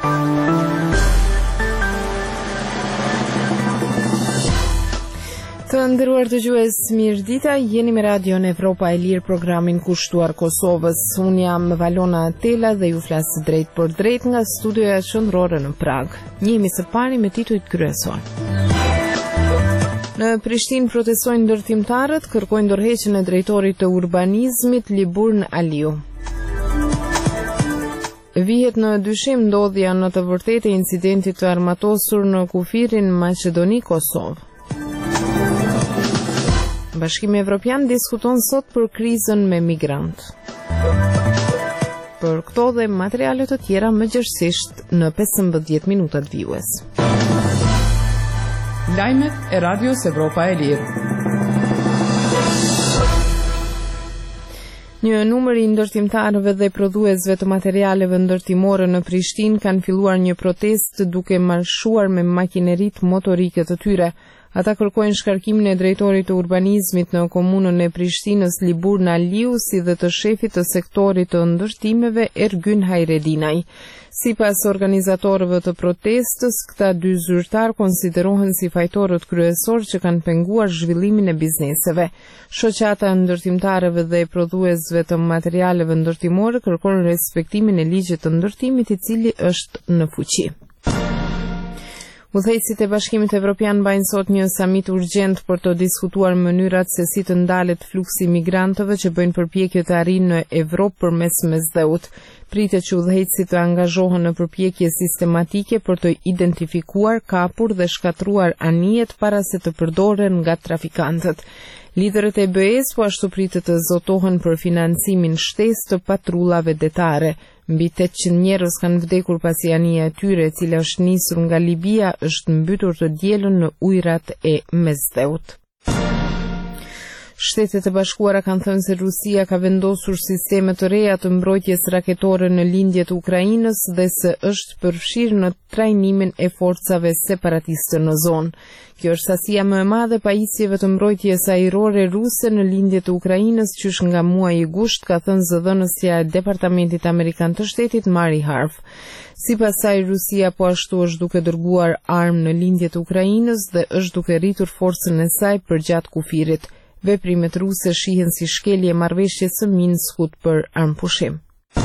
Të nderuar dëgjues, mirëdita, jeni me Radion Evropa e Lirë, programin kushtuar Kosovës. Unë jam Valona Tela dhe ju flas drejt për drejt nga studioja qendrore në Prag. Njihemi së pari me titujt kryesor. Në Prishtinë protestojnë ndërtimtarët, kërkojnë ndërheqjen e drejtorit të urbanizmit Liburn Aliu. Vihet në dyshim ndodhja në të vërtetë e incidentit të armatosur në kufirin Maqedoni Kosovë. Bashkimi Evropian diskuton sot për krizën me migrant. Për këto dhe materiale të tjera më gjerësisht në 15 minutat vijues. Lajmet e Radios Evropa e Lirë. Një numër i ndërtimtarëve dhe prodhuesve të materialeve ndërtimore në Prishtinë kanë filluar një protestë duke marshuar me makineritë motorike të tyre. Ata kërkojnë shkarkimin e drejtorit të urbanizmit në komunën e Prishtinës Liburn Aliu, si dhe të shefit të sektorit të ndërtimeve Ergyn Hajredinaj. Sipas organizatorëve të protestës, këta dy zyrtar konsiderohen si fajtorët kryesor që kanë penguar zhvillimin e bizneseve. Shoqata e ndërtimtarëve dhe prodhuesve të materialeve ndërtimore kërkon respektimin e ligjit të ndërtimit, i cili është në fuqi. Udhëheqësit e Bashkimit Evropian mbajnë sot një samit urgjent për të diskutuar mënyrat se si të ndalet fluksi migrantëve që bëjnë përpjekje të arrijnë në Evropë përmes mesdheut. Pritet që udhëheqësit të angazhohen në përpjekje sistematike për të identifikuar, kapur dhe shkatruar anijet para se të përdoren nga trafikantët. Liderët e BE-s po ashtu pritet të zotohen për financimin shtesë të patrullave detare. Mbi 800 njerëz kanë vdekur pasi anija e tyre, e cila është nisur nga Libia, është mbytur të dielën në ujërat e mesdheut. Shtetet e Bashkuara kanë thënë se Rusia ka vendosur sisteme të reja të mbrojtjes raketore në lindje të Ukrainës dhe se është përfshirë në trajnimin e forcave separatiste në zonë. Kjo është sasia më e madhe pajisjeve të mbrojtjes ajrore ruse në lindje të Ukrainës, qysh nga muaji i gusht, ka thënë zëdhënësja e Departamentit Amerikan të Shtetit Mari Harf. Sipas saj, Rusia po ashtu është duke dërguar armë në lindje të Ukrainës dhe është duke rritur forcën e saj përgjatë kufirit. Veprimet ruse shihen si shkelje marrëveshjes së Minskut për armëpushim.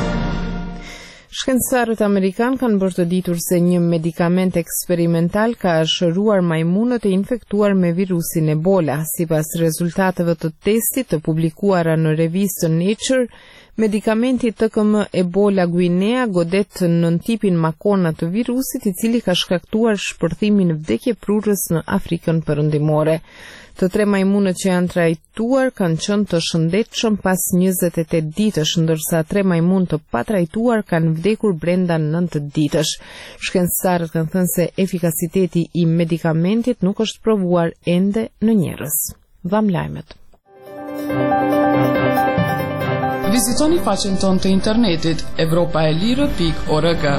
Shkencëtarët amerikan kanë bërë të ditur se një medikament eksperimental ka shëruar majmunët e infektuar me virusin Ebola. Sipas rezultateve të testit të publikuara në revistën Nature, medikamenti TKM Ebola Guinea godet nën tipin makona të virusit, i cili ka shkaktuar shpërthimin vdekje prurës në Afrikën Perëndimore. Të 3 majmunët që janë trajtuar kanë qenë të shëndetshëm pas 28 ditësh, ndërsa 3 majmunë të patrajtuar kanë vdekur brenda 9 ditësh. Shkencëtarët kanë thënë se efikasiteti i medikamentit nuk është provuar ende në njerëz. Dham lajmet. Vizitoni faqen tonë të internetit europaelire.org.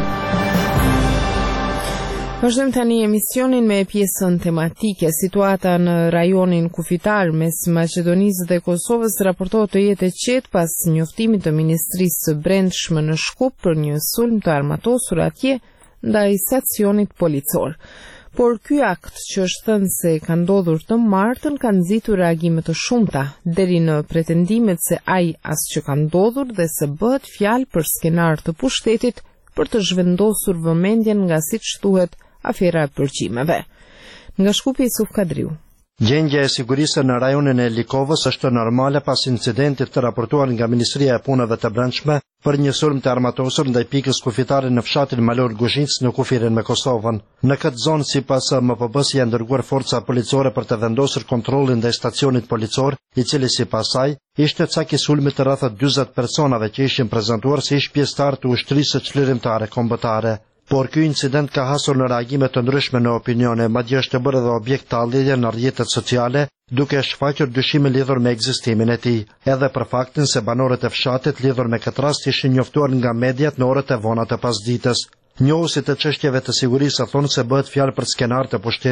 Vazhdojmë tani emisionin me pjesën tematike. Situata në rajonin kufitar mes Maqedonisë dhe Kosovës raportohet të jetë e qetë pas njoftimit të Ministrisë së Brendshme në Shkup për një sulm të armatosur atje ndaj stacionit policor. Por ky akt, që është thënë se ka ndodhur të martën, ka nxitur reagime të shumta, deri në pretendimet se ai as që ka ndodhur dhe se bëhet fjalë për skenar të pushtetit për të zhvendosur vëmendjen nga, siç thuhet, afera e përgjimeve. Nga Shkupi, Isuf Kadriu. Gjendja e sigurisë në rajonin e Likovës është normale pas incidentit të raportuar nga Ministria e Punëve të Brendshme për një sulm të armatosur ndaj pikës kufitare në fshatin Malor Guzhinc në kufirin me Kosovën. Në këtë zonë, sipas MPB-s, janë dërguar forca policore për të vendosur kontrollin ndaj stacionit policor, i cili sipas saj ishte cak i sulmit të rreth 40 personave që ishin prezantuar si pjesëtar të ushtrisë çlirimtare kombëtare. Por ky incident ka hasur në reagime të ndryshme në opinione, madje është bërë edhe objekt tallje në rrjetet sociale, duke shfaqur dyshime lidhur me ekzistimin e tij, edhe për faktin se banorët e fshatit lidhur me këtë rast ishin njoftuar nga mediat në orët e vona të pasdites. Njohësit e çështjeve të sigurisë thonë se bëhet fjalë për skenar të pushtetit,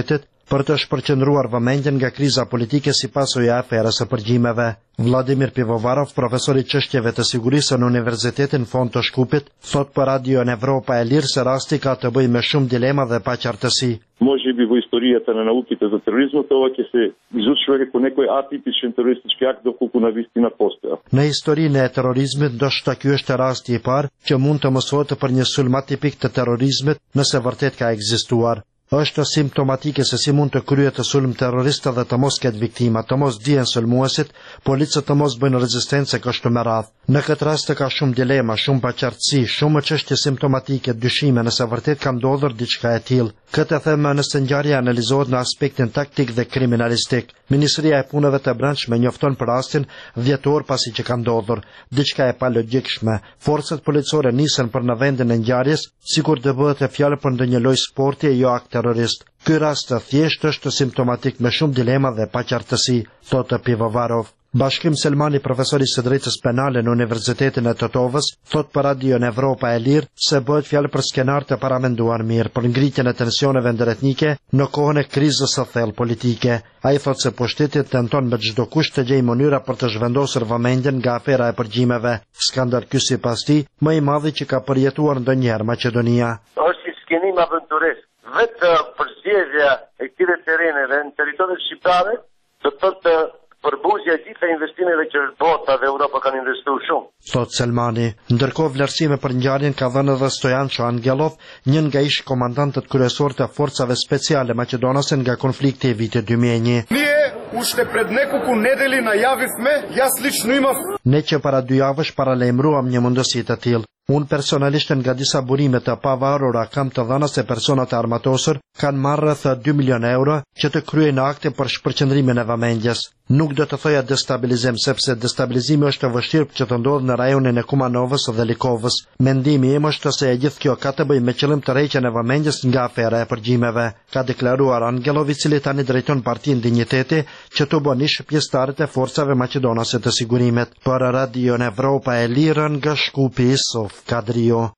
për të shpërqendruar vëmendjen nga kriza politike si pasojë e aferës së përgjimeve. Vladimir Pivovarov, profesor i çështjeve të sigurisë në Universitetin Fond të Shkupit, thot për Radio Evropa e Lirë se rasti ka të bëjë me shumë dilema dhe paqartësi. Може би во историјата на науките за тероризмот ова ќе се изучува како некој атипичен терористички акт доколку на вистина постоја. Në historinë e terrorizmit ndoshta ky është rasti i parë që mund të mësohet për një sulm atipik të terrorizmit nëse vërtet ka ekzistuar. Është simptomatike se si mund të kryhet sulm terrorist dhe të mos ketë viktima, të mos dihen sulmuesit, policët të mos bëjnë rezistencë kështu me radhë. Në këtë rast ka shumë dilema, shumë paqartësi, shumë çështje simptomatike, dyshime nëse vërtet ka ndodhur diçka e tillë. Këtë them nëse ngjarja analizohet në aspektin taktik dhe kriminalistik. Ministria e Punëve të Brendshme njofton për rastin 10 orë pasi që ka ndodhur. Diçka e palogjikshme. Forcat policore nisën për në vendin e ngjarjes, sikur të bëhet e fjalë për ndonjë lloj sporti e jo akt terrorist. Ky rast thjesht është simptomatik me shumë dilema dhe paqartësi, thotë Pivovarov. Bashkim Selmani, profesori së drejtës penale në Universitetin e Tetovës, thot për Radio Evropa e Lirë se bëhet fjalë për skenar të paramenduar mirë për ngritjen e tensioneve ndëretnike në kohën e krizës së thellë politike. Ai thot se pushteti tenton me çdo kusht të gjejë mënyra për të zhvendosur vëmendjen nga afera e përgjimeve. Skandal ky sipas tij më i madh që ka përjetuar ndonjëherë Maqedonia. Është një skenim aventurist. Vetë përzgjedhja e këtyre terreneve në territorin shqiptar do të thotë përbuzja e gjitha investimeve që bota dhe Europa kanë investuar shumë. Thot Selmani. Ndërkohë vlerësime për ngjarjen ka dhënë edhe Stojan Angelov, një nga ish komandantët kryesor të forcave speciale maqedonase nga konflikti i vitit 2001. Уште пред неколку недели најавивме, јас лично имав. Ne që para 2 javësh paralajmëruam një mundësi të tillë. Unë personalisht nga disa burime të pavarura kam të dhëna se personat e armatosur kanë marrë rreth 2 milionë euro që të kryejnë akte për shpërqendrimin e vëmendjes. Nuk do të thoja destabilizim sepse destabilizimi është e vështirë që të ndodhë në rajonin e Kumanovës dhe Likovës. Mendimi im është se e gjithë kjo ka të bëjë me qëllim të rreqjen e vëmendjes nga afera e përgjimeve, ka deklaruar Angelov, i cili tani drejton Partinë Dinjiteti që të bën ish pjesëtarët e forcave maqedonase të sigurimit. Për Radio Evropa e Lirë nga Shkupi, Sof Kadrio.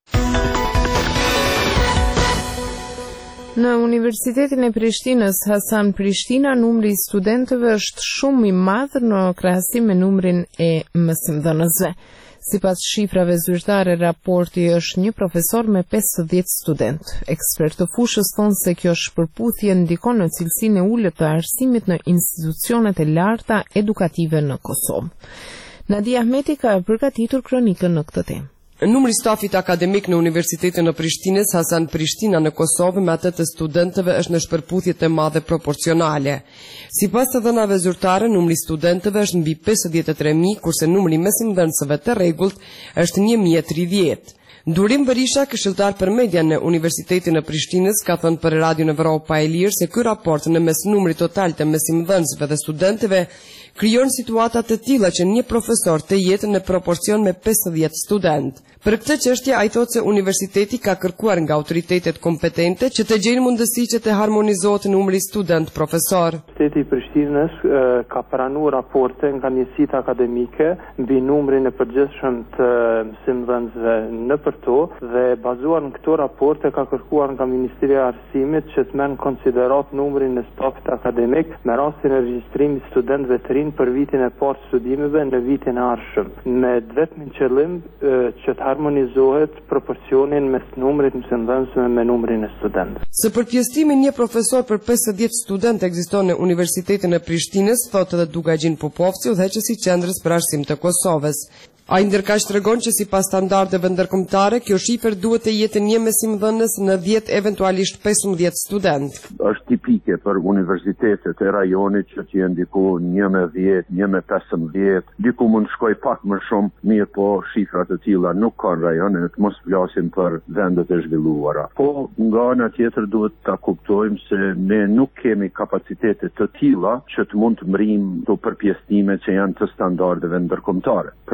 Në Universitetin e Prishtinës Hasan Prishtina, numri i studentëve është shumë i madh në krahasim me numrin e mësimdhënësve. Sipas shifrave zyrtare, raporti është një profesor me 50 student. Ekspertë të fushës thonë se kjo shpërputhje ndikon në cilësinë e ulët të arsimit në institucionet e larta edukative në Kosovë. Nadia Ahmeti ka përgatitur kronikën në këtë temë. Numri stafit akademik në Universitetin e Prishtinës Hasan Prishtina në Kosovë me atë të studentëve është në shpërputhje të madhe proporcionale. Sipas të dhënave zyrtare, numri studentëve është mbi 53.000, kurse numri mësimdhënësve të rregullt është 1.030. Durim Berisha, këshilltar për media në Universitetin e Prishtinës, ka thënë për Radio Evropa e Lirë se ky raport në mes numrit total të mësimdhënësve dhe studentëve krijon situata të tilla që një profesor të jetë në proporcion me 50 student. Për këtë çështje ai thotë se universiteti ka kërkuar nga autoritetet kompetente që të gjejnë mundësi që të harmonizohet numri student-profesor. Universiteti i Prishtinës ka pranuar raporte nga njësitë akademike mbi numrin e përgjithshëm të mësimdhënësve nëpër to dhe bazuar në këto raporte ka kërkuar nga Ministria e Arsimit që të merr në konsiderat numrin e stafit akademik me rastin e regjistrimit studentëve të rinj për vitin e parë të studimeve në vitin e ardhshëm, me vetëm qëllim që të harmonizohet proporcionin mes numrit mësimdhënësve me numrin e studentëve. Së përpjestimi një profesor për 50 student ekziston në Universitetin e Prishtinës, thotë edhe Dugagjin Popovci, udhëheqësi i Qendrës për Arsim të Kosovës. Ai ndërkaq tregon që sipas standardeve ndërkombëtare, kjo shifër duhet të jetë një mësimdhënës në 10 eventualisht 15 student. Është tipike për universitetet e rajonit që të jenë diku 1 me 10, 1 me 15, diku mund shkoj pak më shumë, mirë po shifrat të tilla nuk kanë rajone, të mos flasim për vendet e zhvilluara. Po nga ana tjetër duhet ta kuptojmë se ne nuk kemi kapacitete të tilla që të mund të mrim të përpjestimet që janë të standardeve ndërkombëtare. Prandaj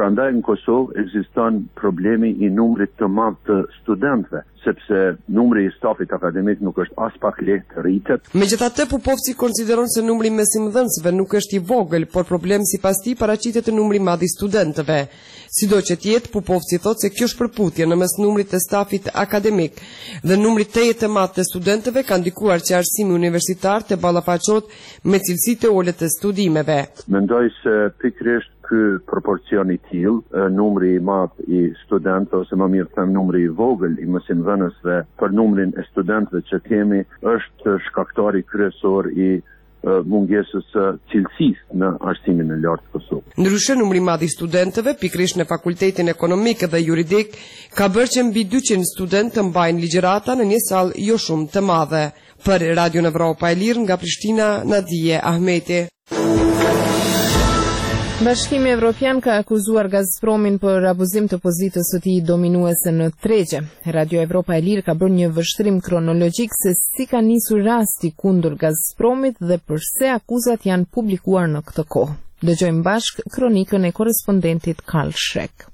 Kosovë ekziston problemi i numrit të madh të studentëve, sepse numri i stafit akademik nuk është as pak lehtë rritet. Megjithatë, Pupovci konsideron se numri mesimdhënësve nuk është i vogël, por problem sipas tij paraqitet te numri i madh i studentëve. Sido që të jetë, Pupovci thotë se kjo shpërputje në mes numrit të stafit akademik dhe numrit të madh të studentëve ka ndikuar që arsimi universitar të ballafaqohet me cilësitë e ulët të studimeve. Mendoj se pikërisht ky proporcion i tillë, numri i madh i studentëve ose më mirë them numri i vogël i mësimdhënësve për numrin e studentëve që kemi është shkaktari kryesor i mungesës së cilësisë në arsimin e lartë të Kosovës. Ndryshe, numri i madh i studentëve, pikërisht në fakultetin ekonomik dhe juridik, ka bërë që mbi 200 studentë të mbajnë ligjërata në një sallë jo shumë të madhe. Për Radio Evropa e Lirë nga Prishtina, Nadije Ahmeti. Bashkimi Evropian ka akuzuar Gazpromin për abuzim të pozitës së tij dominuese në tregje. Radio Evropa e Lirë ka bërë një vështrim kronologjik se si ka nisur rasti kundër Gazpromit dhe pse akuzat janë publikuar në këtë kohë. Dëgjojmë bashkë kronikën e korrespondentit Karl Schrek.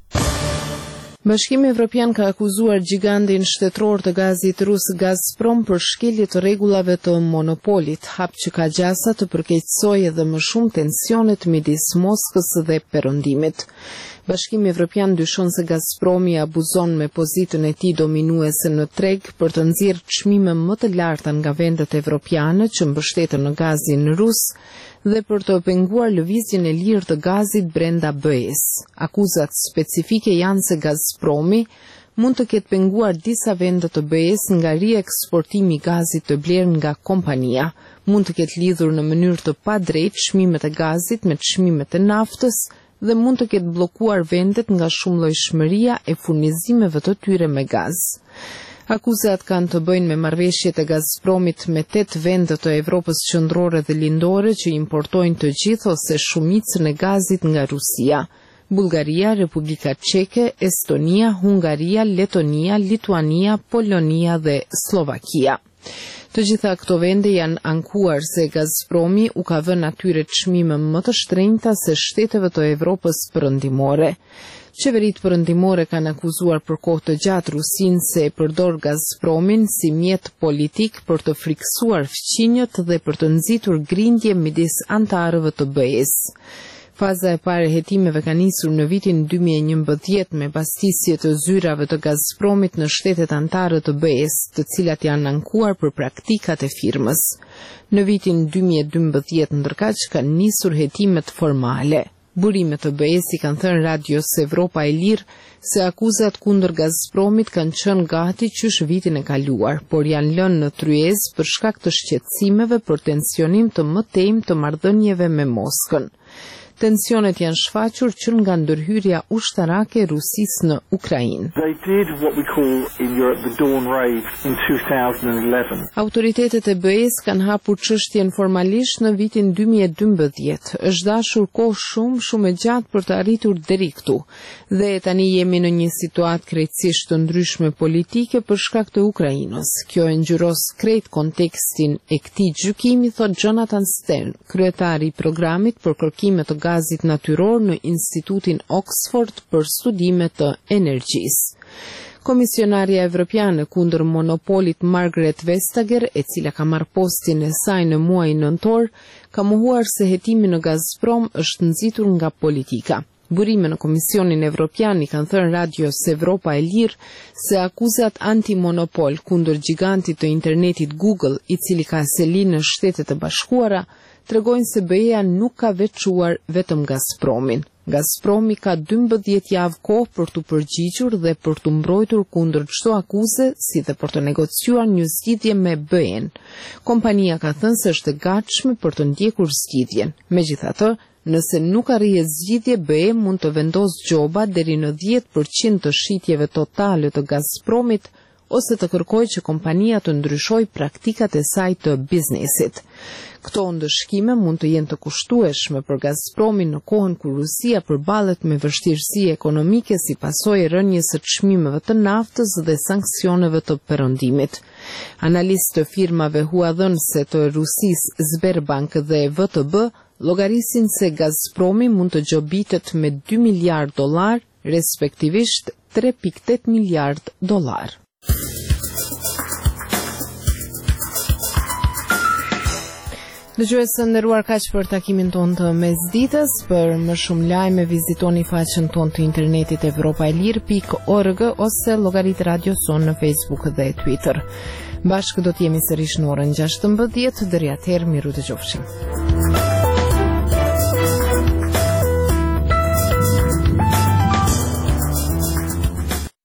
Bashkimi Evropian ka akuzuar gigantin shtetëror të gazit rus Gazprom për shkelje të rregullave të monopolit, hap që ka gjasa të përkeqësojë edhe më shumë tensionet midis Moskës dhe Perëndimit. Bashkimi Evropian dyshon se Gazpromi abuzon me pozitën e tij dominuese në treg për të nxjerrë çmime më të larta nga vendet evropiane që mbështeten në gazin rus dhe për të penguar lëvizjen e lirë të gazit brenda BE-s. Akuzat specifike janë se Gazpromi mund të ketë penguar disa vende të BE-s nga rieksportimi i gazit të blerë nga kompania, mund të ketë lidhur në mënyrë të padrejtë çmimet e gazit me çmimet e naftës dhe mund të ketë bllokuar vendet nga shumëllojshmëria e furnizimeve të tyre me gaz. Akuzat kanë të bëjnë me marrëveshjet e Gazpromit me 8 vende të Evropës qendrore dhe lindore që importojnë të gjithë ose shumicën e gazit nga Rusia: Bullgaria, Republika Çeke, Estonia, Hungaria, Letonia, Lituania, Polonia dhe Slovakia. Të gjitha këto vende janë ankuar se Gazpromi u ka vënë atyre çmime më të shtrenjta se shteteve të Evropës perëndimore. Qeveritë perëndimore kanë akuzuar për kohë të gjatë Rusinë se e përdor Gazpromin si mjet politik për të friksuar fqinjët dhe për të nxitur grindje midis anëtarëve të BE-s. Faza e parë e hetimeve ka nisur në vitin 2011 me pastisje të zyrave të Gazpromit në shtetet anëtare të BE-s, të cilat janë ankuar për praktikat e firmës. Në vitin 2012 ndërkaq kanë nisur hetimet formale. Burimet të BE-s i kanë thënë Radios Evropa e Lirë se akuzat kundër Gazpromit kanë qenë gati qysh vitin e kaluar, por janë lënë në tryezë për shkak të shqetësimeve për tensionim të mëtejmë të marrëdhënieve me Moskën. Tensionet janë shfaqur që nga ndërhyrja ushtarake e Rusisë në Ukrainë. Autoritetet e BE-s kanë hapur çështjen formalisht në vitin 2012. Është dashur kohë shumë e gjatë për të arritur deri këtu. Dhe tani jemi në një situatë krejtësisht të ndryshme politike për shkak të Ukrainës. Kjo e ngjyros krejt kontekstin e këtij gjykimi, thot Jonathan Stern, kryetari i programit për kërkime të gazit natyror në Institutin Oxford për studime të energjisë. Komisionarja Evropiane kundër monopolit Margaret Vestager, e cila ka marrë postin e saj në muajin nëntor, ka mohuar se hetimi në Gazprom është nxitur nga politika. Burime në Komisionin Evropian i kanë thënë Radios Evropa e Lirë se akuzat antimonopol kundër gigantit të internetit Google, i cili ka seli në Shtetet e Bashkuara, tregojnë se BE-ja nuk ka veçuar vetëm Gazpromin. Gazpromi ka 12 javë kohë për të përgjigjur dhe për të mbrojtur kundër çdo akuze, si dhe për të negociuar një zgjidhje me BE-n. Kompania ka thënë se është e gatshme për të ndjekur zgjidhjen. Megjithatë, nëse nuk arrihet zgjidhje, BE mund të vendosë gjoba deri në 10% të shitjeve totale të Gazpromit ose të kërkojë që kompania të ndryshojë praktikat e saj të biznesit. Këto ndëshkime mund të jenë të kushtueshme për Gazpromin në kohën kur Rusia përballet me vështirësi ekonomike si pasojë e rënjes së çmimeve të naftës dhe sanksioneve të Perëndimit. Analistë të firmave huadhënëse të Rusisë Sberbank dhe VTB llogarisin se Gazpromi mund të gjobitet me $2 miliard respektivisht $3.8 miliard. Dëgjues të nderuar, kaq për takimin tonë të mesditës. Për më shumë lajme vizitoni faqen tonë të internetit evropaelir.org ose llogaritë Radio Son në Facebook dhe Twitter. Bashkë do të jemi sërish në orën 16:00, deri atëherë miru dëgjofshim.